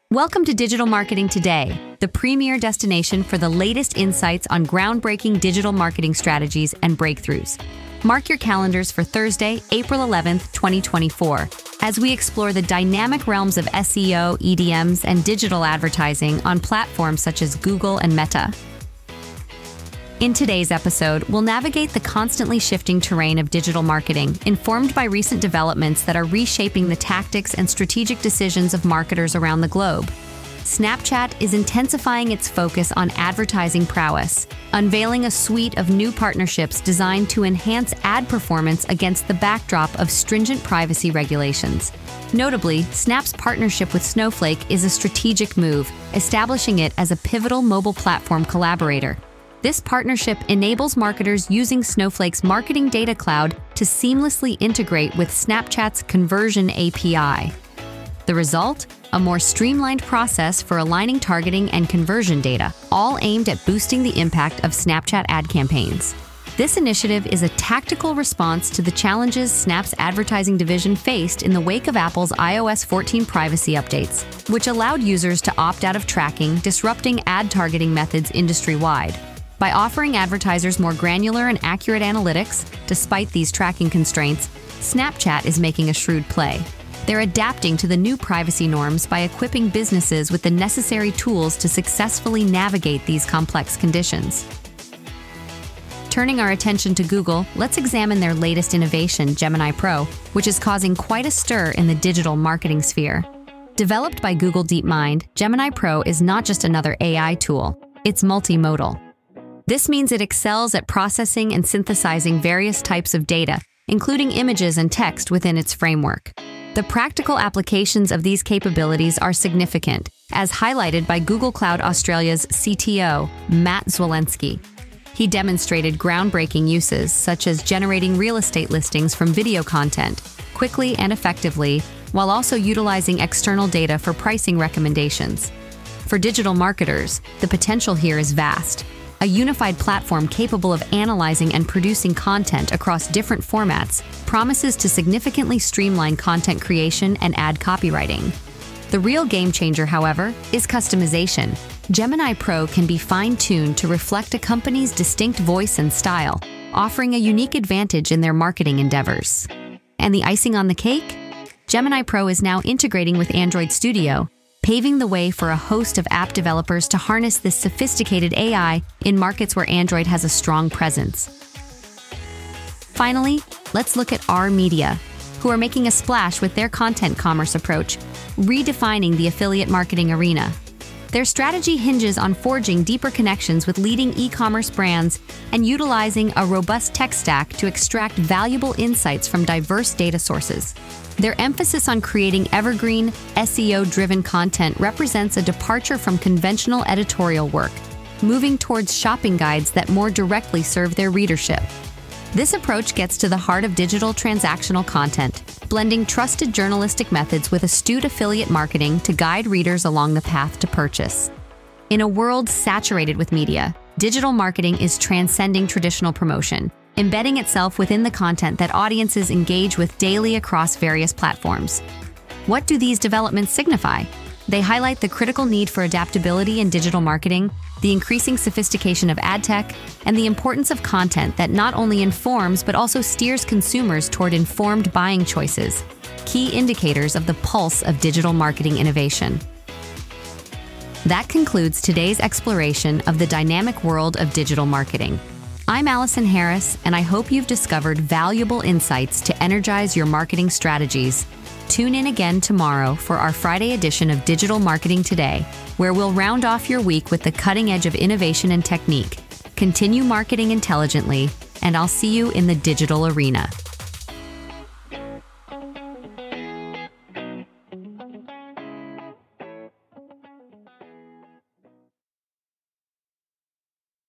Welcome to Digital Marketing Today, the premier destination for the latest insights on groundbreaking digital marketing strategies and breakthroughs. Mark your calendars for Thursday, April 11th, 2024, as we explore the dynamic realms of SEO, EDMs, and digital advertising on platforms such as Google and Meta. In today's episode, we'll navigate the constantly shifting terrain of digital marketing, informed by recent developments that are reshaping the tactics and strategic decisions of marketers around the globe. Snapchat is intensifying its focus on advertising prowess, unveiling a suite of new partnerships designed to enhance ad performance against the backdrop of stringent privacy regulations. Notably, Snap's partnership with Snowflake is a strategic move, establishing it as a pivotal mobile platform collaborator. This partnership enables marketers using Snowflake's Marketing Data Cloud to seamlessly integrate with Snapchat's Conversion API. The result? A more streamlined process for aligning targeting and conversion data, all aimed at boosting the impact of Snapchat ad campaigns. This initiative is a tactical response to the challenges Snap's advertising division faced in the wake of Apple's iOS 14 privacy updates, which allowed users to opt out of tracking, disrupting ad targeting methods industry-wide. By offering advertisers more granular and accurate analytics, despite these tracking constraints, Snapchat is making a shrewd play. They're adapting to the new privacy norms by equipping businesses with the necessary tools to successfully navigate these complex conditions. Turning our attention to Google, let's examine their latest innovation, Gemini Pro, which is causing quite a stir in the digital marketing sphere. Developed by Google DeepMind, Gemini Pro is not just another AI tool, it's multimodal. This means it excels at processing and synthesizing various types of data, including images and text within its framework. The practical applications of these capabilities are significant, as highlighted by Google Cloud Australia's CTO, Matt Zwolenski. He demonstrated groundbreaking uses, such as generating real estate listings from video content, quickly and effectively, while also utilizing external data for pricing recommendations. For digital marketers, the potential here is vast. A unified platform capable of analyzing and producing content across different formats promises to significantly streamline content creation and ad copywriting. The real game changer, however, is customization. Gemini Pro can be fine-tuned to reflect a company's distinct voice and style, offering a unique advantage in their marketing endeavors. And the icing on the cake? Gemini Pro is now integrating with Android Studio, paving the way for a host of app developers to harness this sophisticated AI in markets where Android has a strong presence. Finally, let's look at R-Media, who are making a splash with their content commerce approach, redefining the affiliate marketing arena. Their strategy hinges on forging deeper connections with leading e-commerce brands and utilizing a robust tech stack to extract valuable insights from diverse data sources. Their emphasis on creating evergreen, SEO-driven content represents a departure from conventional editorial work, moving towards shopping guides that more directly serve their readership. This approach gets to the heart of digital transactional content, blending trusted journalistic methods with astute affiliate marketing to guide readers along the path to purchase. In a world saturated with media, digital marketing is transcending traditional promotion, embedding itself within the content that audiences engage with daily across various platforms. What do these developments signify? They highlight the critical need for adaptability in digital marketing, the increasing sophistication of ad tech, and the importance of content that not only informs but also steers consumers toward informed buying choices, key indicators of the pulse of digital marketing innovation. That concludes today's exploration of the dynamic world of digital marketing. I'm Allison Harris, and I hope you've discovered valuable insights to energize your marketing strategies. Tune in again tomorrow for our Friday edition of Digital Marketing Today, where we'll round off your week with the cutting edge of innovation and technique. Continue marketing intelligently, and I'll see you in the digital arena.